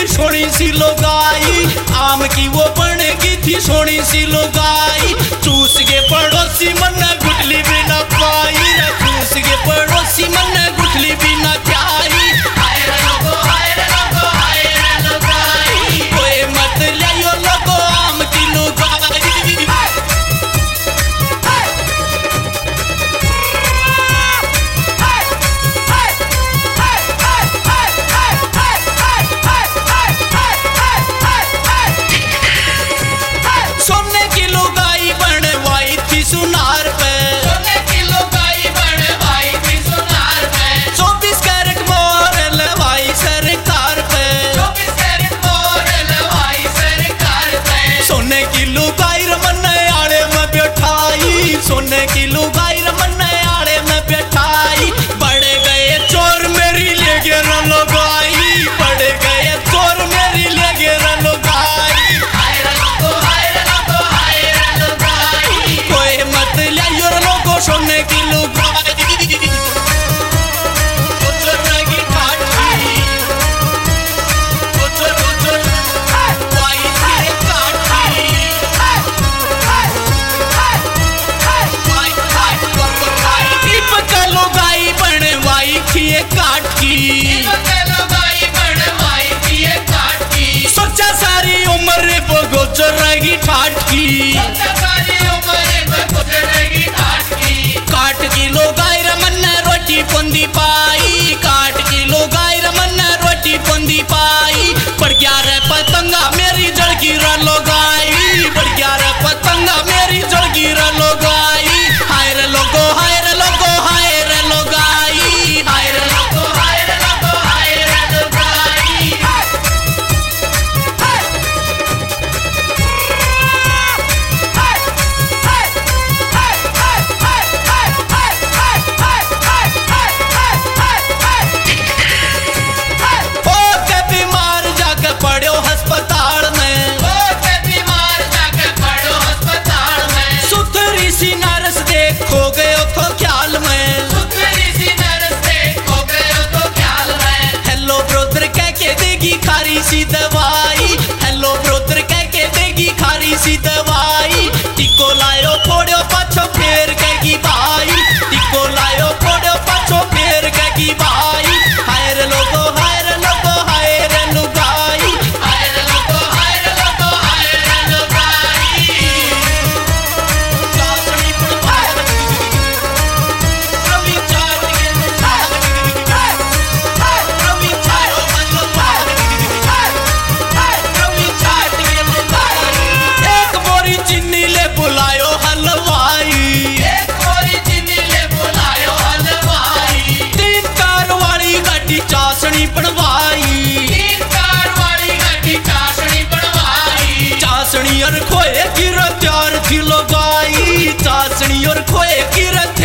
थी सोनी सी लुगाई, आम की वो बनेगी थी सोनी सी लुगाई। चूस के पड़ोसी मन गुठली भी न पाई रे, चूस के पड़ोसी मन गुठली भी न खाई। हाय रे लोगो हाय रे लोगो हाय रे लुगाई, कोई मत लियो लोगो आम की लुगाई। सुनार पे सोने की लुगाई बनवाई थी सुनार पे, 24 कैरेट मोहर लवाई सरकार पे, 24 कैरेट मोहर लवाई सरकार पे। सोने की लुगाई रमन आड़े में बैठाई, सोने की लुगाई रमन आड़े में बैठाई। बढ़ गए चोर मेरी ले गए लुगाई, बढ़ गए चोर मेरी ले गए लुगाई। सोने की लुगाई की काठी, लुगाई बनवाई थी काठी। सोचा सारी उम्र गुजरेगी ठाठी, काट की लुगाई रमन रोटी पुंदी पाई, काट की लुगाई रमन रोटी पुंदी पाई। बढ़ गया रे पतंगा मेरी जड़ की लुगाई, बढ़ गया रे पतंगा मेरी जड़ की लुगाई। हाय रे लोगो हाय रे लोगो हाय रे लुगाई, हाय रे लोगो हाय रे लोगो हाय रे लुगाई। पड़ो अस्पताल में, बीमार जाके पड़ो अस्पताल में। सुथरी सी नर्स देखो गए तो ख्याल में, सुथरी सी नर्स देखो गए तो ख्याल में। हेलो ब्रोदर कह के देगी खारी सी दवाई, हेलो ब्रोदर कह के देगी खारी सी दवाई। टिको लायो फोड़ो पाछो फेर कहेगी भाई, टिको लायो फोड़ो पाछो फेर कहेगी भाई। हाय रे लोगो हाय रे लोगो हाय रे लुगाई, बुलायो हलवाई, एक बोरी चीनी ले बुलायो हलवाई। 3 कार वाली गाड़ी चाशनी बनवाई, 3 कार वाली गाड़ी चाशनी बनवाई। चाशनी और खोए की तैयार थी लुगाई, चाशनी और खोए की